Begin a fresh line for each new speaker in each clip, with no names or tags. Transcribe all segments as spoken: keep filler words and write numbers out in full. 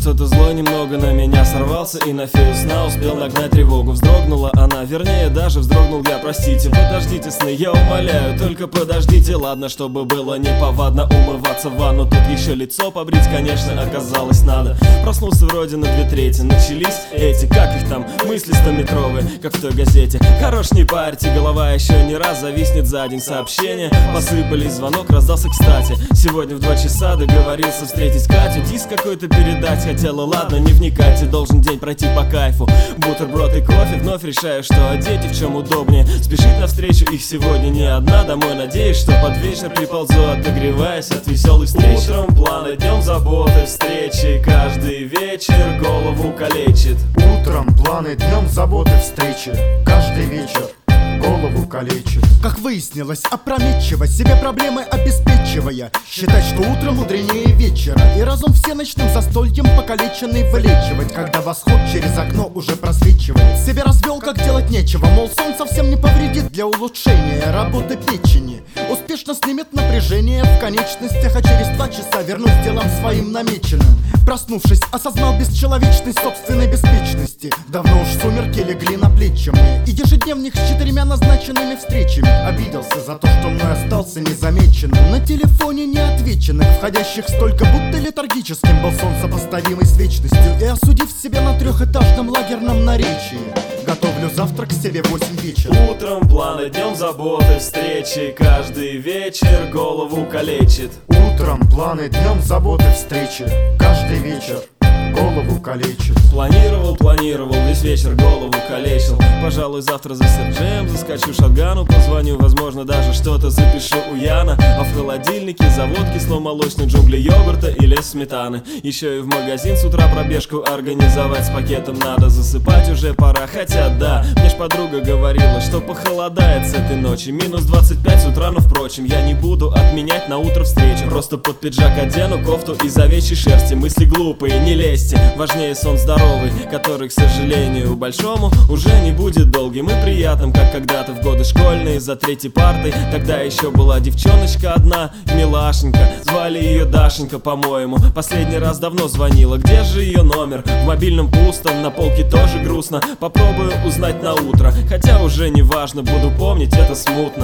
кто-то злой немного на меня сорвался и на фею сна успел нагнать тревогу. Вздрогнула она, вернее даже вздрогнул я, простите. Подождите, сны, я умоляю, только подождите. Ладно, чтобы было неповадно умываться в ванну, тут еще лицо побрить, конечно, оказалось надо. Проснулся вроде на две трети, начались эти, как их там, мысли стометровые, как в той газете. Хорош не парьте, голова еще не раз зависнет за день. Сообщения посыпались, звонок раздался кстати. Сегодня в два часа договорился встретить Катю. Диск какой-то передать хотела, ладно, не вникайте. Должен день пройти по кайфу, бутерброд и кофе. Вновь решаю, что одеть и в чем удобнее. Спешить навстречу их сегодня не одна. Домой надеюсь, что под вечер приползу, отогреваясь от веселой встречи. Утром планы, днем заботы, встречи. Каждый вечер голову калечит.
Утром планы, днем заботы, встречи. Каждый вечер голову калечит.
Как выяснилось, опрометчиво себе проблемы обеспечивая, считать, что утро мудренее вечера, и разум всеночным застольем покалеченный вылечивать, когда восход через окно уже просвечивает. Себе развел, как делать нечего, мол, сон совсем не повредит для улучшения работы печени. Успешно снимет напряжение в конечностях, а через два часа вернусь к делам своим намеченным. Проснувшись, осознал бесчеловечность собственной беспечности. Давно уж сумерки легли на плечи мне, и ежедневник с четырьмя назначенными встречами. Обиделся за то, что мной остался незамеченным. На телефоне неотвеченных входящих столько, будто летаргическим был сон, сопоставимый с вечностью. И осудив себя на трехэтажном лагерном наречии, готовлю завтрак себе в восемь вечера.
Утром планы, днем заботы, встречи. Каждый вечер голову калечит.
Утром планы, днем заботы, встречи. Каждый вечер голову калечит.
Планировал, планировал, весь вечер голову калечил. Пожалуй, завтра за Серджеем заскочу шотгану, позвоню, возможно, даже что-то запишу у Яна. А в холодильнике завод кисломолочный, джунгли йогурта и лес сметаны. Еще и в магазин с утра пробежку организовать, с пакетом надо засыпать, уже пора. Хотя да, мне ж подруга говорила, что похолодает с этой ночи. Минус двадцать пять с утра, но впрочем, я не буду отменять на утро встречу. Просто под пиджак одену кофту из овечьей шерсти. Мысли глупые, не лезьте. Важнее сон здоровый, который, к сожалению, большому уже не будет долгим и приятным, как когда-то в годы школьные за третьей партой. Тогда еще была девчоночка одна, милашенька, звали ее Дашенька, по-моему. Последний раз давно звонила, где же ее номер? В мобильном пусто, на полке тоже грустно. Попробую узнать на утро, хотя уже не важно, буду помнить это смутно.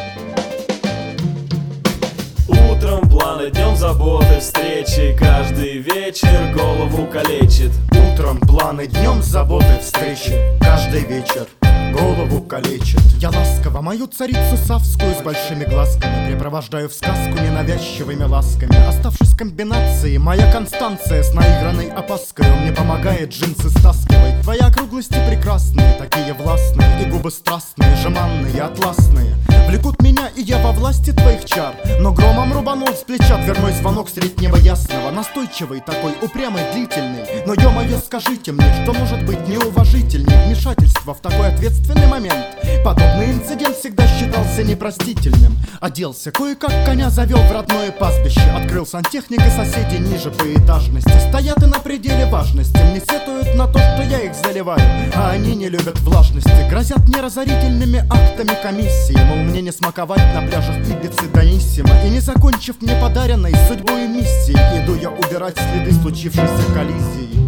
Утром планы, днем заботы, встречи. Каждый вечер голову калечит.
Утром планы, днем заботы, встречи. Каждый вечер голову калечит.
Я ласково мою царицу Савскую с большими глазками препровождаю в сказку ненавязчивыми ласками. Оставшись в комбинации, моя Констанция с наигранной опаской мне помогает джинсы стаскивать. Твои округлости прекрасные, такие властные, и губы страстные, жеманные, атласные влекут меня, и я во власти твоих чар. Но громом рубанул с плеча дверной звонок среднего ясного, настойчивый такой, упрямый, длительный. Но ё-моё, скажите мне, что может быть неуважительнее вмешательства в такой ответственный момент? Подобный инцидент всегда считался непростительным. Оделся кое-как, коня завел в родное пастбище, открыл сантехник, и соседи ниже по этажности стоят и на пределе важности. Мне сетуют на то, что я их заливаю, а они не любят влажности. Грозят мне разорительными актами комиссии, мол, мне не смаковать на пляжах Ибицы Даниссимо. И не закончив мне подаренной судьбой миссии, иду я убирать следы случившейся коллизии.